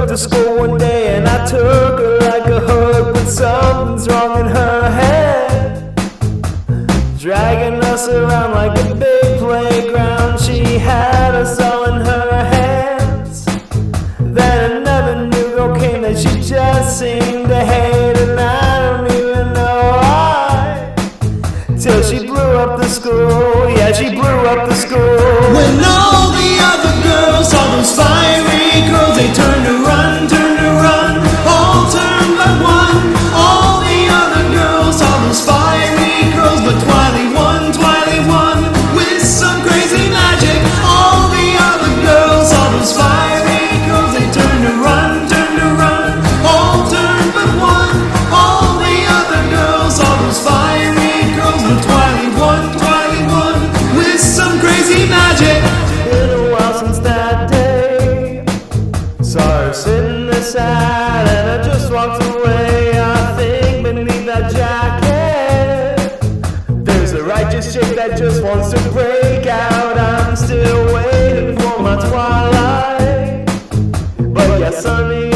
to school one day and I took her like a hug, but something's wrong in her head. Dragging us around like a big playground, she had us all in her hands. Then another new girl came that she just seemed to hate, and I don't even know why. Till she blew up the school, yeah, she blew up the school. When all the other girls saw those fiery girls, they turned to run, all turned but one. All the other girls saw those fiery girls, but Twily won, with some crazy magic. All the other girls saw those fiery girls, they turned to run, all turned but one. All the other girls saw those fiery girls, but Twily won, with some crazy magic. Been a while since that day, saw her sitting aside, and I just walked away. I think beneath that jacket, there's a righteous chick that just wants to break out. I'm still waiting for my twilight, but yeah, Sunny